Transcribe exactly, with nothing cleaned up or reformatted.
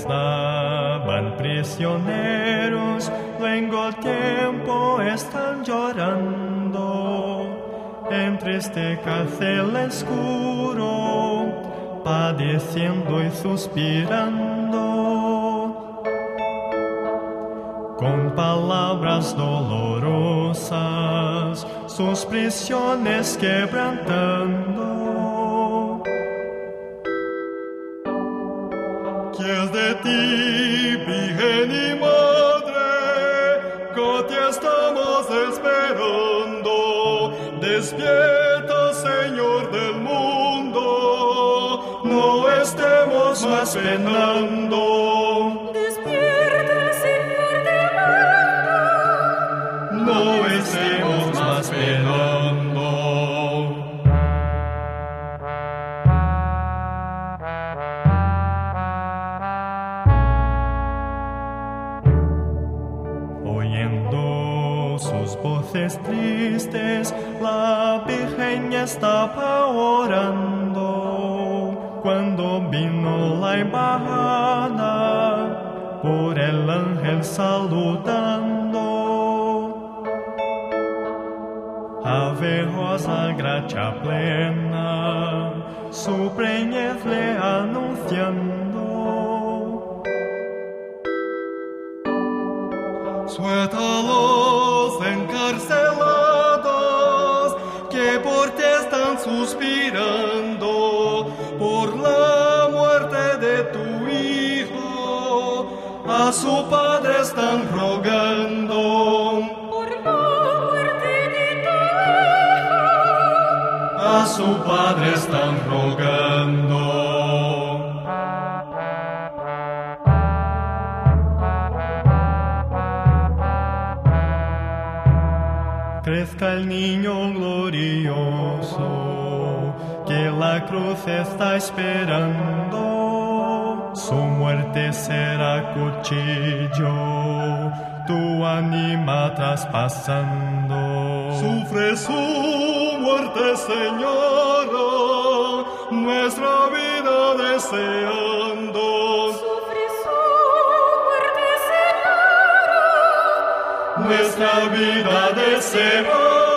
estaban prisioneros, luego el tiempo están llorando, entre este cárcel oscuro, padeciendo y suspirando, con palabras dolorosas, sus prisiones quebrantando. Que es de ti, Virgen y Madre, que te estamos esperando. Despierta, Señor del mundo, no estemos más penando. Despierta, Señor del mundo, no estemos más penando. Oyendo sus voces tristes, la Virgen estaba orando, cuando vino la embajada, por el ángel saludando. Ave Rosa, gracia plena, su preñez le anunciando. Suelta los encarcelados que por ti están suspirando, por la muerte de tu hijo, a su padre están rogando. por la muerte de tu hijo, A su padre están rogando. Crezca el niño glorioso, que la cruz está esperando. Su muerte será cuchillo, tu ánima traspasando. Sufre su muerte, Señora, nuestra vida deseando. sufre su muerte, Señor, Nuestra vida deseando.